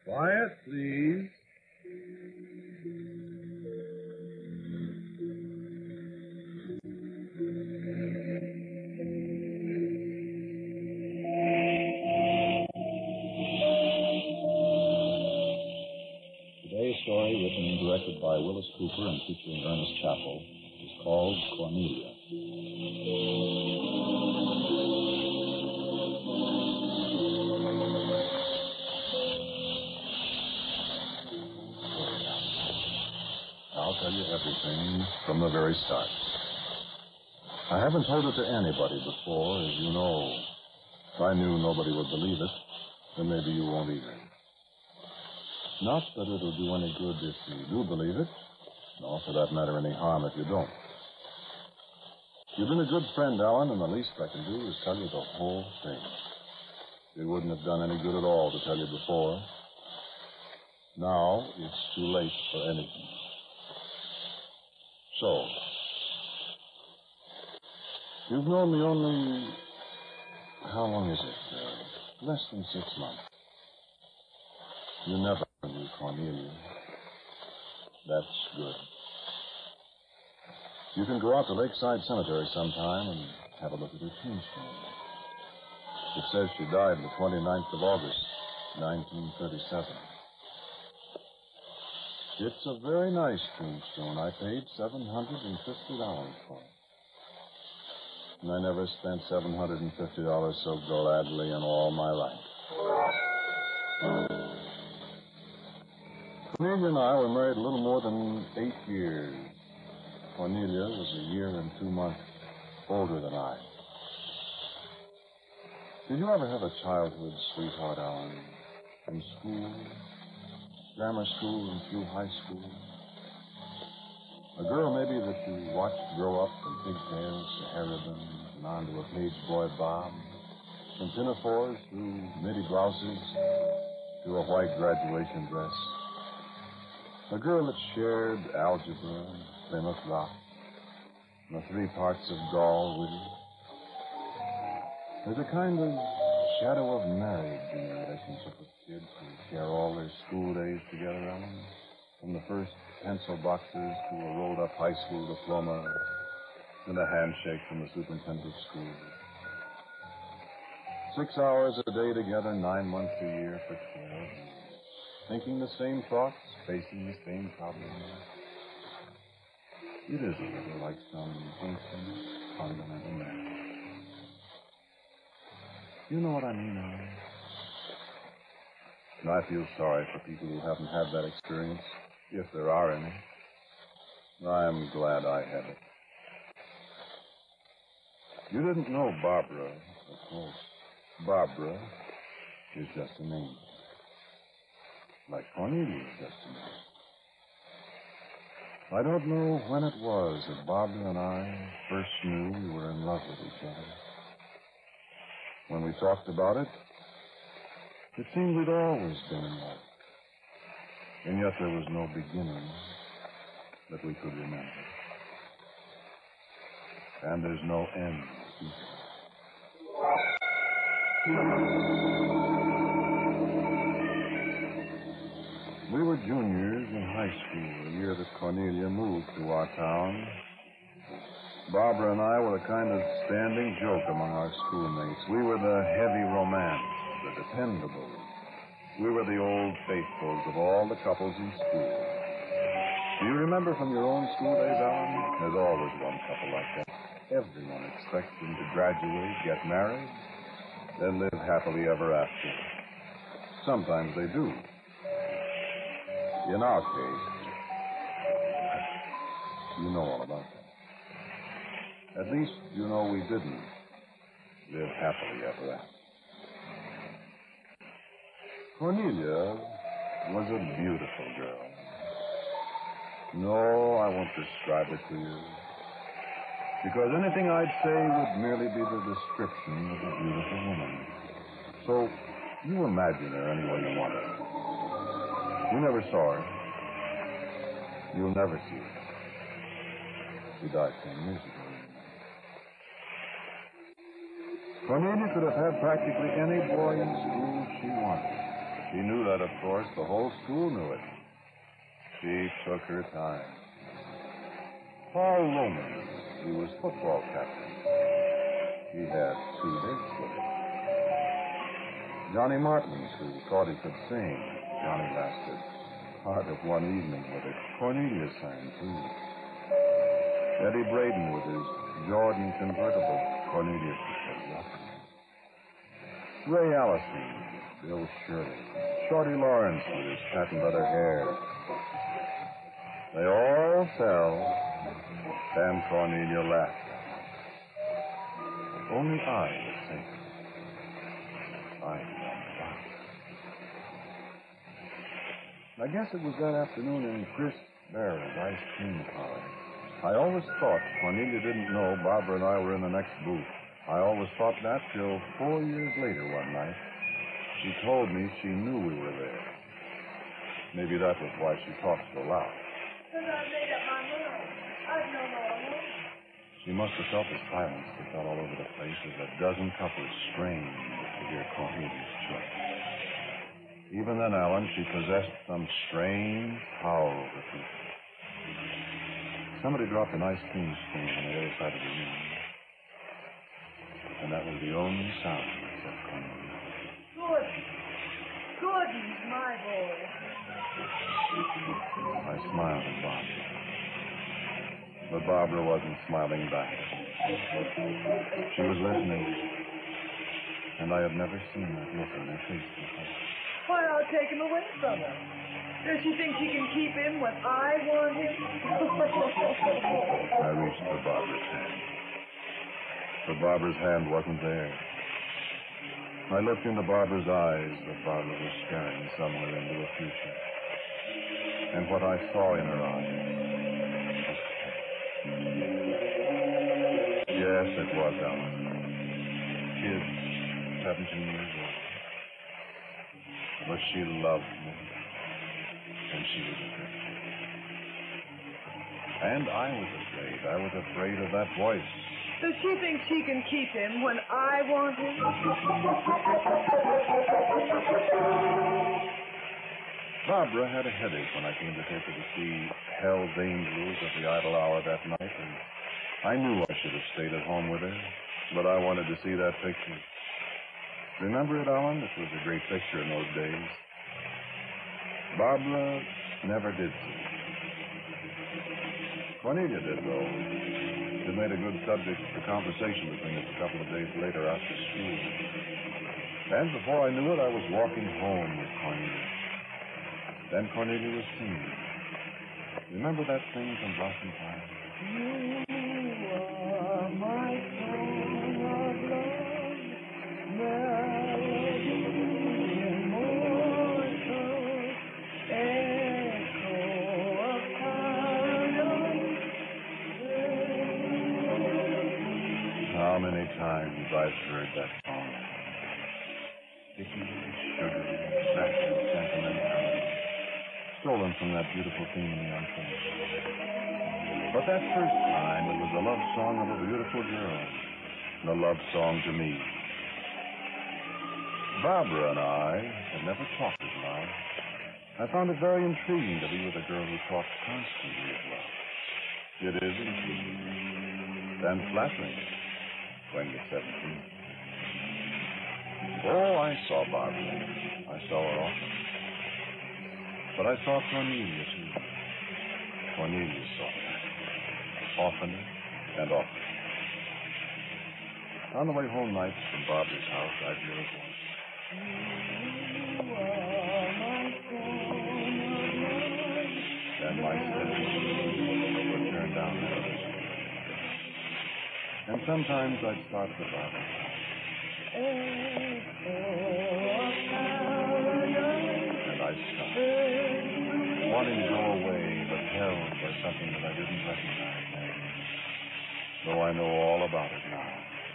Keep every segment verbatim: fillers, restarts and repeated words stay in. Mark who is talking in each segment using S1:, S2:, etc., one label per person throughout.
S1: Quiet, please.
S2: Today's story, written and directed by Willis Cooper and featuring Ernest Chappell, is called Cornelia.
S3: I'll tell you everything from the very start. I haven't told it to anybody before, as you know. If I knew nobody would believe it, then maybe you won't either. Not that it'll do any good if you do believe it, nor for that matter any harm if you don't. You've been a good friend, Alan, and the least I can do is tell you the whole thing. It wouldn't have done any good at all to tell you before. Now it's too late for anything. So, you've known me only, how long is it? Uh, less than six months. You never knew Cornelia. That's good. You can go out to Lakeside Cemetery sometime and have a look at her tombstone. It says she died the twenty-ninth of August, nineteen thirty-seven. It's a very nice tombstone. I paid seven hundred fifty dollars for it. And I never spent seven hundred fifty dollars so gladly in all my life. Cornelia and I were married a little more than eight years. Cornelia was a year and two months older than I. Did you ever have a childhood sweetheart, Alan? In school? Grammar school and through high school. A girl maybe that you watched grow up from pigtails to hair ribbons and onto a page boy bob, from pinafores through midi blouses to a white graduation dress. A girl that shared algebra and Plymouth Rock and the three parts of Gaul with you. There's a kind of shadow of marriage in the relationship with kids who share all their school days together, Ellen. From the first pencil boxes to a rolled-up high school diploma and a handshake from the superintendent of schools. Six hours a day together, nine months a year for twelve. Thinking the same thoughts, facing the same problems. It is a little like some ancient fundamental marriage. You know what I mean, Alan? And I feel sorry for people who haven't had that experience, if there are any. I'm glad I had it. You didn't know Barbara, of course. Barbara is just a name. Like Cornelia is just a name. I don't know when it was that Barbara and I first knew we were in love with each other. When we talked about it, it seemed we'd always been in love. And yet there was no beginning that we could remember. And there's no end either. We were juniors in high school, the year that Cornelia moved to our town. Barbara and I were a kind of standing joke among our schoolmates. We were the heavy romance, the dependable. We were the old faithfuls of all the couples in school. Do you remember from your own school days, Alan? There's always one couple like that. Everyone expects them to graduate, get married, then live happily ever after. Sometimes they do. In our case, you know all about that. At least you know we didn't live happily ever after. Cornelia was a beautiful girl. No, I won't describe it to you. Because anything I'd say would merely be the description of a beautiful woman. So you imagine her any way you want her. You never saw her. You'll never see her. She died ten years ago. Cornelia could have had practically any boy in school she wanted. She knew that, of course. The whole school knew it. She took her time. Paul Loman, who was football captain, he had two dates with her. Johnny Martins, who thought he could sing, Johnny lasted part of one evening with her. Cornelia sang, too. Eddie Braden with his Jordan convertible. Cornelia said nothing. Ray Allison, Bill Shirley, Shorty Lawrence with his patent leather hair. They all fell, and Cornelia laughed. Only I was thinking. I I guess it was that afternoon in Chris Barrett's ice cream parlor. I always thought Cornelia didn't know Barbara and I were in the next booth. I always thought that till four years later one night. She told me she knew we were there. Maybe that was why she talked so loud.
S1: Because I made up my mind. I've known all along.
S3: She must have felt the silence that fell all over the place as a dozen couples strained to hear Cornelia's choice. Even then, Alan, she possessed some strange power over people. Somebody dropped an ice cream spoon on the other side of the room. And that was the only sound except Cornelia.
S1: Gordon. Gordon's my boy.
S3: I smiled at Barbara. But Barbara wasn't smiling back. She was listening. And I had never seen that look on her face before.
S1: Why, I'll take him away from her. Does she think she can keep him when I want him?
S3: I reached for Barbara's hand. But Barbara's hand wasn't there. I looked into Barbara's eyes, but Barbara was staring somewhere into the future. And what I saw in her eyes was hate. Yes, it was Ellen. Kid, seventeen years old. But she loved me. And she was afraid. And I was afraid. I was afraid of that voice.
S1: Does she think she can keep him when I want him?
S3: Barbara had a headache when I came to take her to see Hell's Angels at the Idle Hour that night, and I knew I should have stayed at home with her, but I wanted to see that picture. Remember it, Alan? It was a great picture in those days. Barbara never did see it. Cornelia did, though. It made a good subject for conversation between us a couple of days later after school. And before I knew it, I was walking home with Cornelia. Then Cornelia was singing. Remember that thing from Blossom Time?
S1: You are my song of love, melody immortal, echo of paradise.
S3: How many times I've heard that song. Sticky, sugary, sassy, sentimental. Stolen from that beautiful theme in the anthem. But that first time, it was the love song of a beautiful girl. The love song to me. Barbara and I had never talked as loud. I found it very intriguing to be with a girl who talked constantly as well. It is intriguing. And flattering when you're seventeen. Oh, I saw Barbara. I saw her often. But I saw Cornelia, too. Cornelia saw her. Oftener and oftener. On the way home nights from Barbara's house, I'd hear her voice.
S1: You are my song of love.
S3: And my steps would turn down the other street. And sometimes I'd start at the Barbara's house. And I'd stop. Wanting to go away, but held by something that I didn't recognize then. Though I know all about it now.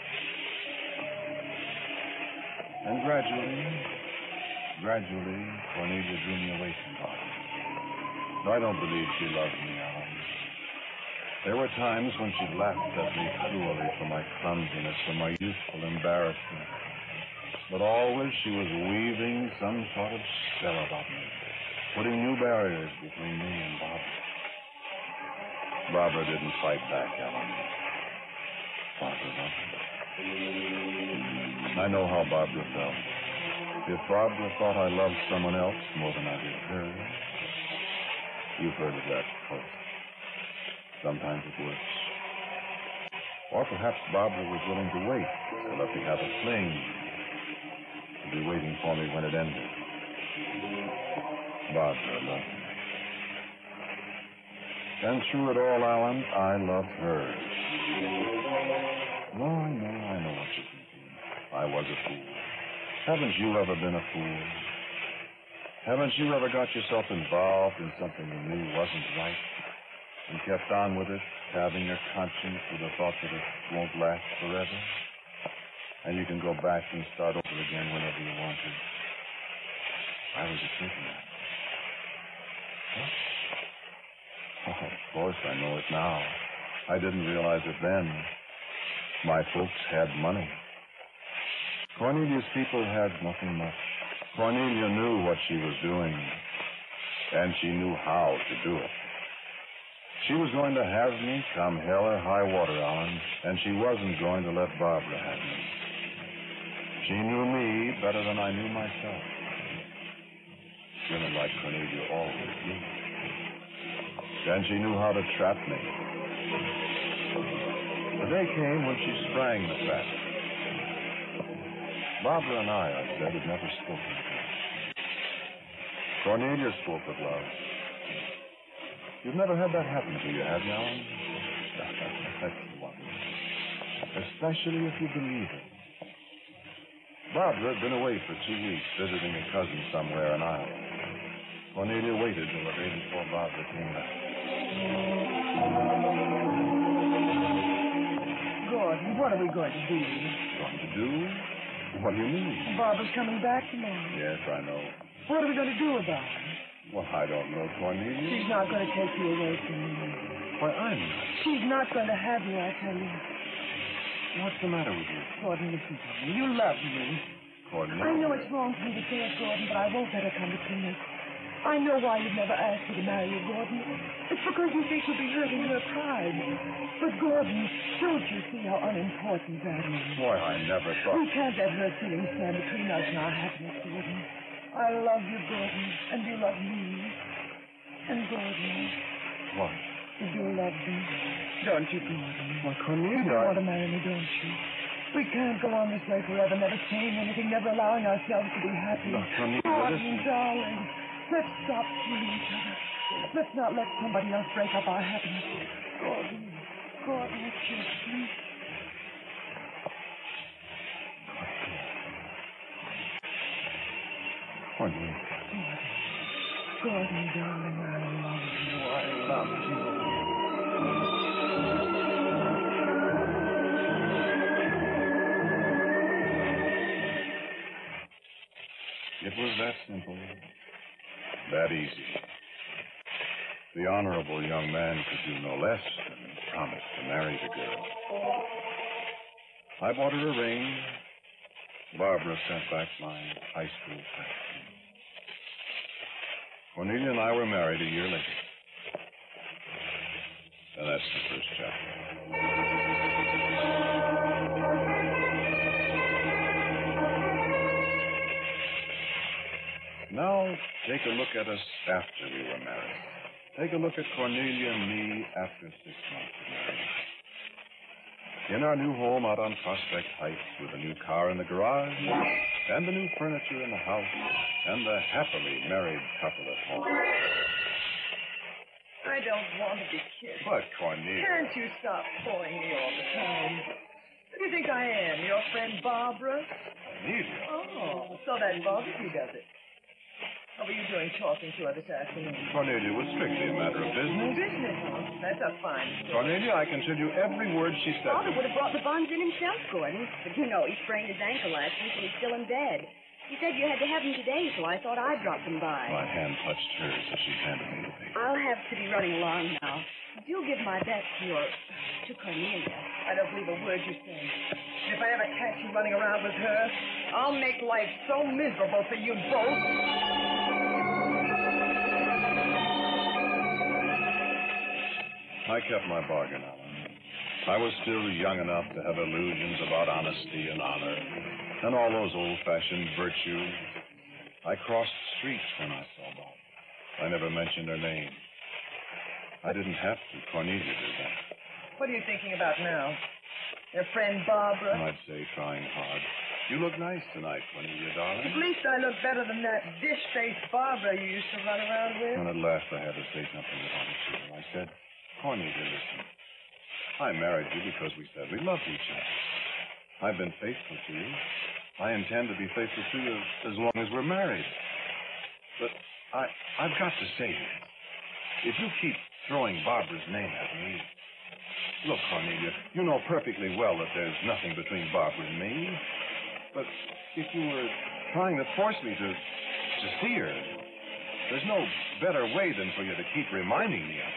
S3: And gradually, gradually, Cornelia drew me away from Barbara. I don't believe she loved me, Alan. There were times when she laughed at me cruelly for my clumsiness, for my youthful embarrassment. But always she was weaving some sort of spell about me, putting new barriers between me and Barbara. Barbara didn't fight back, Ellen. Barbara loved me. I know how Barbara felt. If Barbara thought I loved someone else more than I did her, you've heard of that, folks. Sometimes it works. Or perhaps Barbara was willing to wait to let me have a fling, to be waiting for me when it ended. Barbara loved me. And through it all, Alan, I loved her. No, I know, I know what you're thinking. I was a fool. Haven't you ever been a fool? Haven't you ever got yourself involved in something you knew wasn't right and kept on with it, having your conscience with the thought that it won't last forever? And you can go back and start over again whenever you want to. I was a kid then. What? Oh, of course, I know it now. I didn't realize it then. My folks had money. Cornelia's people had nothing much. Cornelia knew what she was doing, and she knew how to do it. She was going to have me come hell or high water, Alan, and she wasn't going to let Barbara have me. She knew me better than I knew myself. Women like Cornelia always do. And she knew how to trap me. The day came when she sprang the trap. Barbara and I, I said, had never spoken of love. Cornelia spoke of love. You've never had that happen to you, have you, Alan? That's the one. Especially if you believe it. Barbara had been away for two weeks, visiting a cousin somewhere in Ireland. Cornelia waited till the day before Barbara came back.
S1: Gordon, what are we going to do?
S3: Going to do? What do you mean?
S1: Barbara's coming back tomorrow.
S3: Yes, I know.
S1: What are we going to do about it?
S3: Well, I don't know, Cornelia.
S1: She's not going to take you away from me.
S3: Why, I'm not.
S1: She's not going to have you, I tell you.
S3: What's the matter with you?
S1: Gordon, listen to me. You love me.
S3: Cornelia.
S1: I know it's wrong for me to say it, Gordon, but I won't let her come between us. I know why you've never asked me to marry you, Gordon. It's because you think you'll be hurting her pride. But, Gordon, don't you see how unimportant that is?
S3: Why, I never thought...
S1: We can't let her feelings stand between us and our happiness, Gordon. I love you, Gordon, and you love me. And, Gordon...
S3: What?
S1: You do love me. Don't you, Gordon?
S3: Why, Cornelia...
S1: You want to marry me, don't you? We can't go on this way forever, never saying anything, never allowing ourselves to be happy.
S3: No, Cornelia,
S1: Gordon,
S3: listen.
S1: darling, let's stop killing each other. Let's not let somebody else break up our happiness. Gordon, Gordon, kiss me.
S3: Cornelia.
S1: Gordon, Gordon, darling, I love you. I love you.
S3: It was that simple, that easy. The honorable young man could do no less than promise to marry the girl. I bought her a ring. Barbara sent back my high school passport. Cornelia and I were married a year later. And that's the first chapter. Now, take a look at us after we were married. Take a look at Cornelia and me after six months of marriage. In our new home out on Prospect Heights with a new car in the garage and the new furniture in the house and the happily married couple at home.
S1: I don't want to be kissed.
S3: But, Cornelia...
S1: Can't you stop calling me all the time? Who do you think I am? Your friend Barbara?
S3: Cornelia?
S1: Oh, so that bothers you, does it? What were you doing talking to her this afternoon?
S3: Cornelia was strictly a matter of business.
S1: Business, huh? That's a fine story.
S3: Cornelia, I can tell you every word she said.
S4: Father would have brought the bonds in himself, Gordon. But you know, he sprained his ankle last week and he's still in bed. You said you had to have them today, so I thought I'd drop them by.
S3: My hand touched hers as she handed me the paper.
S4: I'll have to be running along now. You'll give my best to your... to Cornelia.
S1: I don't believe a word you say. If I ever catch you running around with her, I'll make life so miserable for you both.
S3: I kept my bargain, Alan. I was still young enough to have illusions about honesty and honor and all those old-fashioned virtues. I crossed streets when I saw Bob. I never mentioned her name. I didn't have to. Cornelia did that.
S1: What are you thinking about now? Your friend Barbara?
S3: I'd say trying hard. You look nice tonight, Cornelia, darling.
S1: At least I look better than that dish-faced Barbara you used to run around with.
S3: And at last I had to say something about it to her. I said, Cornelia, listen. I married you because we said we loved each other. I've been faithful to you. I intend to be faithful to you as long as we're married. But I, I've got to say this. If you keep throwing Barbara's name at me... Look, Cornelia, you know perfectly well that there's nothing between Barbara and me. But if you were trying to force me to, to see her, there's no better way than for you to keep reminding me of her.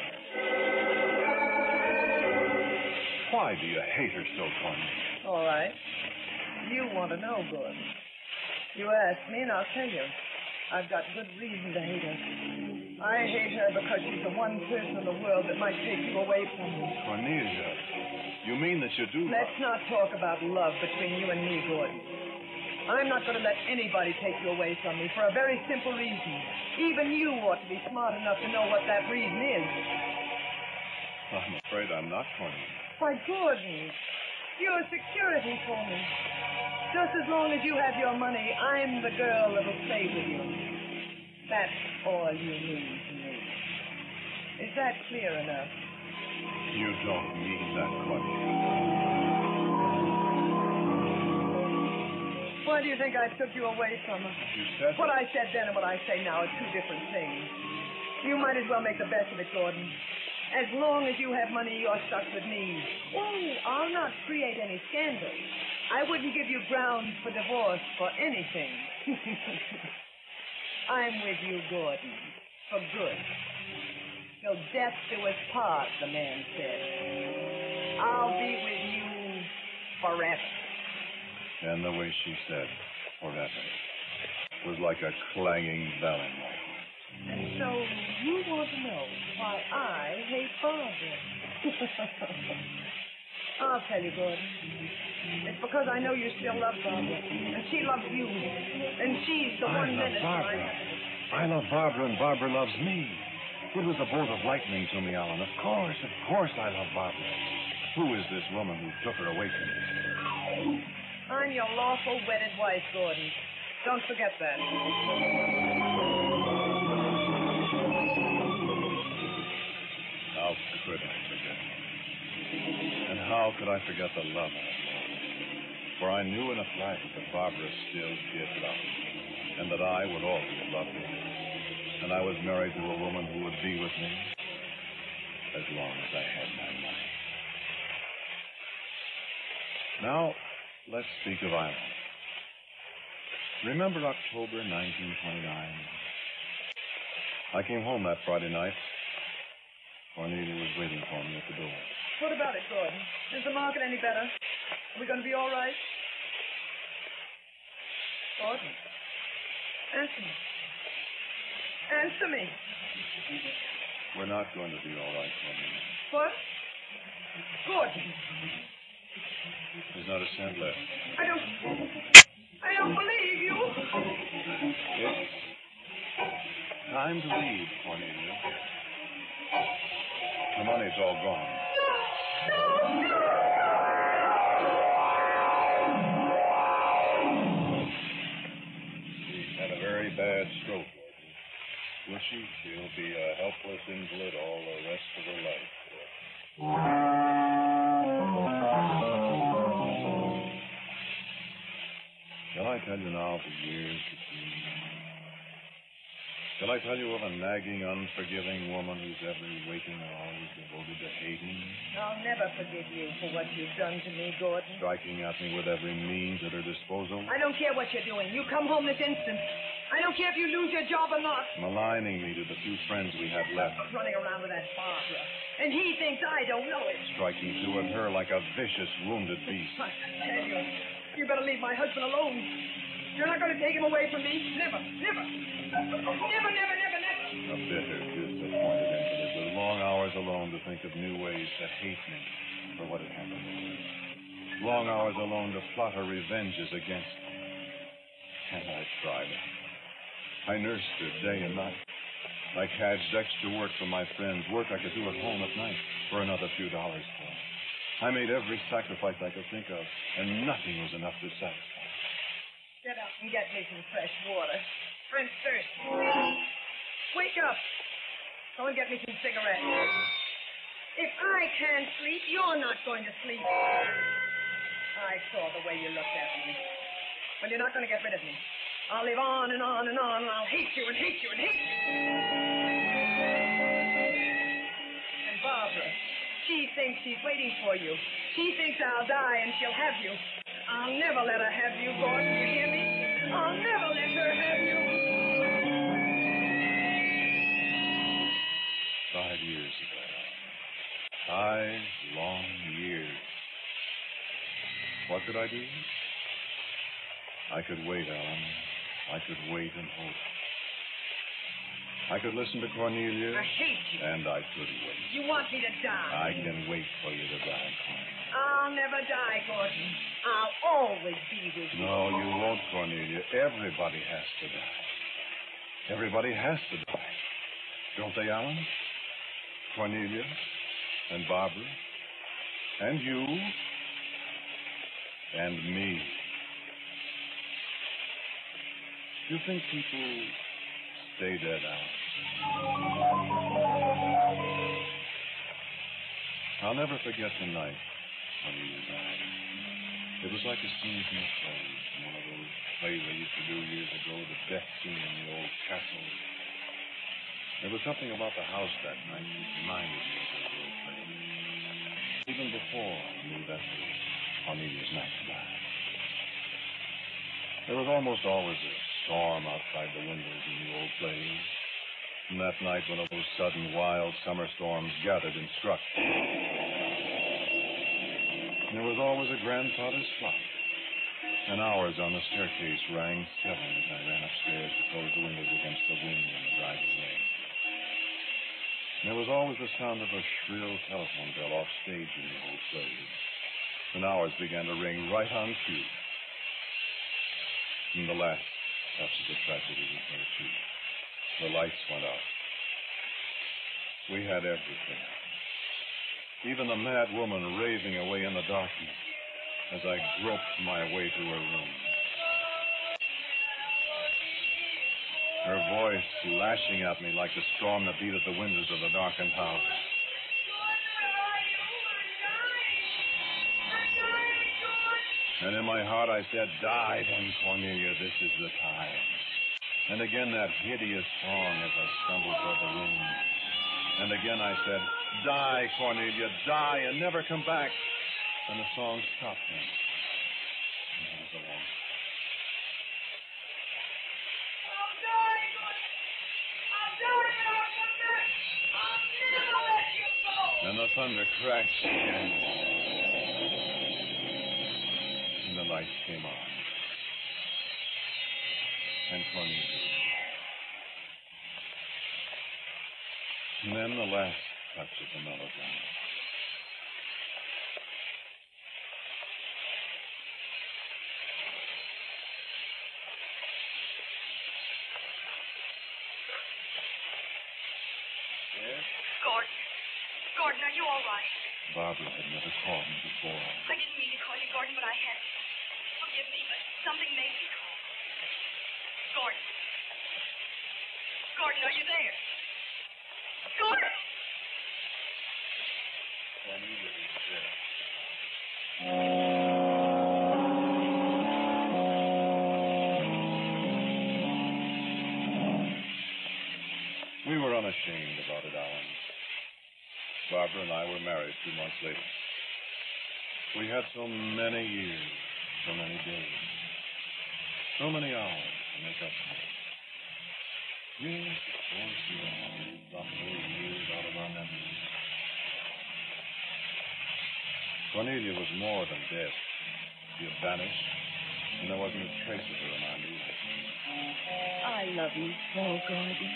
S3: Why do you hate her so, Cornelia?
S1: All right. You want to know, good. You ask me, and I'll tell you. I've got good reason to hate her. I hate her because she's the one person in the world that might take you away from me.
S3: Cornelia, you mean that you do...
S1: Let's not talk about love between you and me, Gordon. I'm not going to let anybody take you away from me for a very simple reason. Even you ought to be smart enough to know what that reason is.
S3: I'm afraid I'm not, Cornelia.
S1: Why, Gordon, you're security for me. Just as long as you have your money, I'm the girl that'll stay with you. That's all you need to me. Is that clear enough?
S3: You don't mean that, Cornelia.
S1: Why do you think I took you away from her?
S3: You said...
S1: What I said then and what I say now are two different things. You might as well make the best of it, Gordon. As long as you have money, you're stuck with me. Oh, I'll not create any scandal. I wouldn't give you grounds for divorce for anything. I'm with you, Gordon, for good. Till death do us part, the man said. I'll be with you forever.
S3: And the way she said, forever, was like a clanging bell in my heart.
S1: And so you want to know why I hate Barbara. I'll tell you, Gordon. It's because I know you still love Barbara. And she loves you. And she's the
S3: I
S1: one
S3: love
S1: minute
S3: Barbara. I love Barbara, and Barbara loves me. It was a bolt of lightning to me, Alan. Of course, of course I love Barbara. Who is this woman who took her away from me?
S1: I'm your lawful wedded wife, Gordon. Don't forget that.
S3: How could I forget? And how could I forget the love I had? For I knew in a flash that Barbara still did love me, and that I would always love her. And I was married to a woman who would be with me as long as I had my money. Now, let's speak of Ireland. Remember October nineteen twenty-nine? I came home that Friday night. Cornelia was waiting for me at the door.
S1: What about it, Gordon? Is the market any better? Are we going to be all right? Gordon, answer me. Answer me.
S3: We're not going to be all right, Cornelia.
S1: What? Gordon,
S3: There's not a cent left.
S1: I don't... I don't believe you.
S3: It's time to leave, Cornelia. The money's all gone.
S1: No, no,
S3: She's had a very bad stroke. Will she? She'll be a helpless invalid all the rest of her life. Shall I tell you now the years between? Shall I tell you of a nagging, unforgiving woman whose every waking hour is devoted to hating me?
S1: I'll never forgive you for what you've done to me, Gordon.
S3: Striking at me with every means at her disposal?
S1: I don't care what you're doing. You come home this instant. I don't care if you lose your job or not.
S3: Maligning me to the few friends we had left.
S1: Running around with that Barbara. And he thinks I don't know it.
S3: Striking through at her like a vicious, wounded beast.
S1: I tell you, you better leave my husband alone. You're not going to take him away from me. Never, never. Never, never, never, never.
S3: A bitter, disappointed invalid with long hours alone to think of new ways to hate me for what had happened to her. Long hours alone to plot her revenges against me. And I tried it. I nursed her day and night. I cadged extra work from my friends, work I could do at home at night for another few dollars for her. I made every sacrifice I could think of, and nothing was enough to satisfy.
S1: Get up and get me some fresh water. I'm thirsty. Wake up. Go and get me some cigarettes. If I can't sleep, you're not going to sleep. I saw the way you looked at me. But you're not going to get rid of me. I'll live on and on and on, and I'll hate you and hate you and hate you. And Barbara, she thinks she's waiting for you. She thinks I'll die and she'll have you. I'll never let her have you, Gordon. You hear me? I'll never let her have you.
S3: Five years ago. Five long years. What could I do? I could wait, Ellen. I could wait and hope. I could listen to Cornelia.
S1: I hate you.
S3: And I could wait.
S1: You want me to die.
S3: I can wait for you to die, Cornelia.
S1: I'll never die, Gordon. I'll always be with you.
S3: No, you won't, Cornelia. Everybody has to die. Everybody has to die. Don't they, Alan? Cornelia and Barbara and you and me. Do you think people stay dead, Alan? I'll never forget the night when you died. It was like a scene from a play, from one of those plays I used to do years ago, the death scene in the old castle. There was something about the house that night that reminded me of those old plays. Even before I knew that was Cornelia's night to die. There was almost always a storm outside the windows in the old plays. And that night, one of those sudden, wild summer storms gathered and struck. And there was always a grandfather's clock. And hours on the staircase rang seven as I ran upstairs to close the windows against the wind and the driving rain. And there was always the sound of a shrill telephone bell off stage in the old plays. And hours began to ring right on cue. And the last touch of the tragedy was there, too. The lights went out. We had everything. Even the mad woman raving away in the darkness as I groped my way to her room. Her voice lashing at me like the storm that beat at the windows of the darkened house. And in my heart I said, die then, Cornelia, this is the time. And again that hideous song as I stumbled toward the room. And again I said, die, Cornelia, die and never come back. And the song stopped then. And I was alone.
S1: I'll die, Gordon. I'll die, but I'll come back. I'll never let you go.
S3: And the thunder crashed again. And the lights came on. And Cornelia. And then the last touch of the melodrama. Yes?
S5: Gordon. Gordon, are you all right?
S3: Barbara had never called me before.
S5: I didn't mean to call you Gordon, but I had to. Forgive me, but something made me call. Gordon. Gordon, are you there? Gordon!
S3: Cornelia is dead. ashamed about it, Alan. Barbara and I were married two months later. We had so many years, so many days, so many hours to make up for it. Yes, of course, we all got those years out of our memories. Cornelia was more than dead. She had vanished, and there wasn't a trace of her in our new life.
S4: I love you so, Gordon.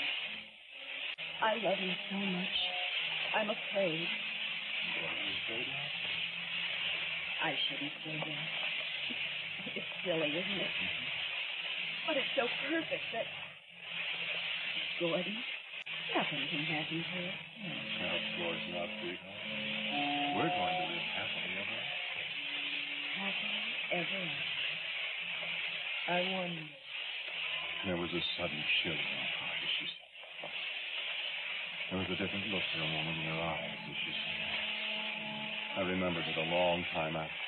S4: I love you so much. I'm afraid.
S3: What are you afraid of?
S4: I shouldn't say that. It's silly, isn't it? But it's so perfect that... Gordon, nothing can happen to us.
S3: Now, of course not, sweetheart. We're going to live happily ever after.
S4: Happily ever after. I wonder.
S3: There was a sudden chill in my heart as she said that. There was a different look for a moment in her eyes as she said that. I remembered it a long time after.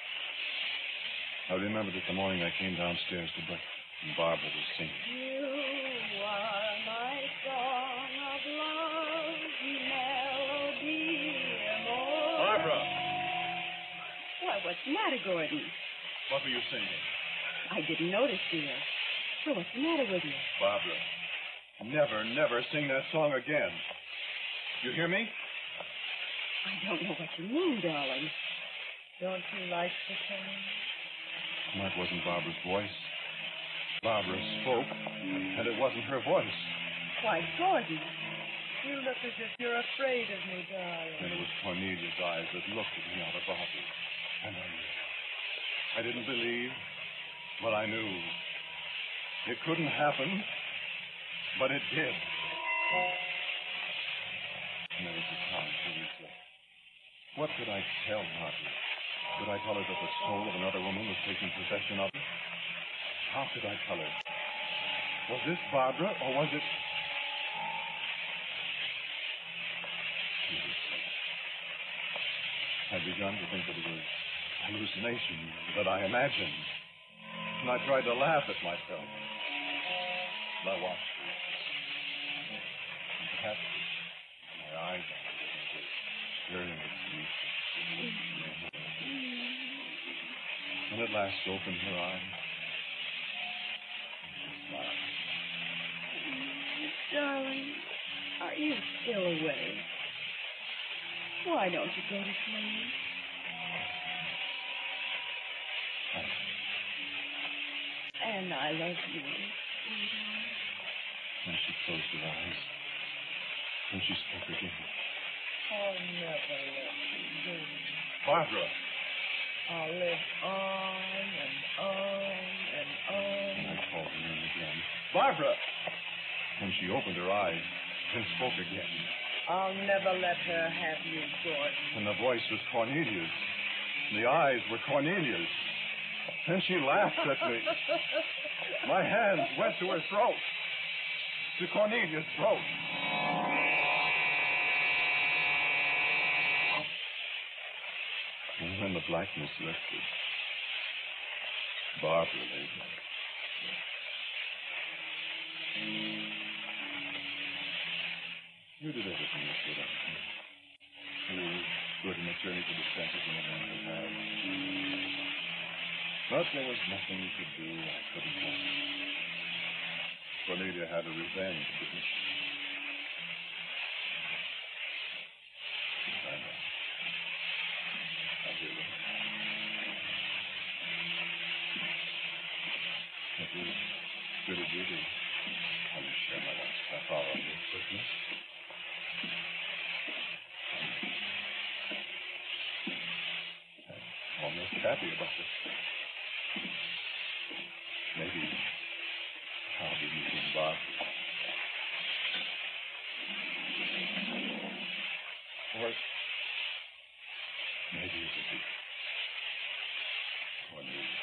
S3: I remembered it the morning I came downstairs to breakfast and Barbara was singing.
S4: You are my song of love, melody, amor.
S3: Barbara!
S4: Why, what's the matter, Gordon?
S3: What were you singing?
S4: I didn't notice, dear. So what's the matter with you?
S3: Barbara, never, never sing that song again. You hear me?
S4: I don't know what you mean, darling.
S1: Don't you like the song?
S3: That wasn't Barbara's voice. Barbara spoke, and it wasn't her voice.
S4: Why, Gordon.
S1: You look as if you're afraid of me, darling.
S3: And it was Cornelia's eyes that looked at me out of Barbara. And I knew. I didn't believe, but I knew. It couldn't happen, but it did. And there was a time when he said, what could I tell Barbara? Could I tell her that the soul of another woman was taking possession of her? How could I tell her? Was this Barbara, or was it... I'd begun to think that it was hallucination that I imagined. And I tried to laugh at myself. But I watched her. And perhaps my eyes on her were staring at me. And at last opened her eyes. And she smiled.
S4: Darling, are you still awake? Why don't you go to sleep? And I love you, sweetheart.
S3: And she closed her eyes. And she spoke again.
S1: I'll never let you go.
S3: Barbara!
S1: I'll live on and on and on.
S3: And I called her name again. Barbara! And she opened her eyes and spoke again.
S1: I'll never let her have you, Gordon.
S3: And the voice was Cornelia's. And the eyes were Cornelia's. Then she laughed at me. My hands went to her throat. To Cornelia's throat. And when the blackness lifted, Barbara lay there. You did everything you could, Uncle. You were good in the journey to the centers and everything you had. But there was nothing you could do I couldn't help. Cornelia had a revenge, didn't she? I know. I hear that. It was good of you to come and share my last half hour of your Christmas. I'm almost happy about it. Maybe I'll be meeting Bob. Or maybe it'll be Cornelia.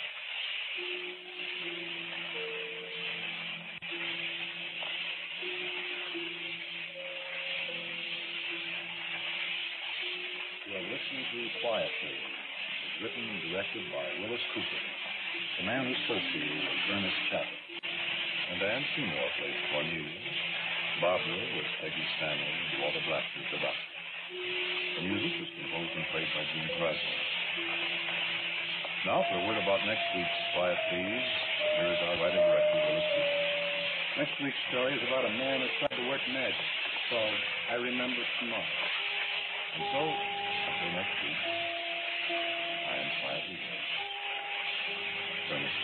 S3: You are listening to Quiet Place. It's written and directed by Willis Cooper. The man who spoke to you was Ernest Chappell. And Ann Seymour plays Cornelia.
S2: Barbara was Peggy Stanley and Walter Blackford the doctor. The music was composed and played by Gene Krasner. Now for a word about next week's Quiet Thieves, here is our writer-director, Willis Cooper.
S6: Next week's story is about a man who tried to work magic. It's called I Remember Tomorrow.
S2: And so, until next week, I am quietly dead. Ernest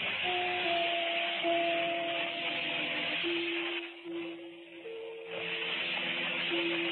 S2: Chappell.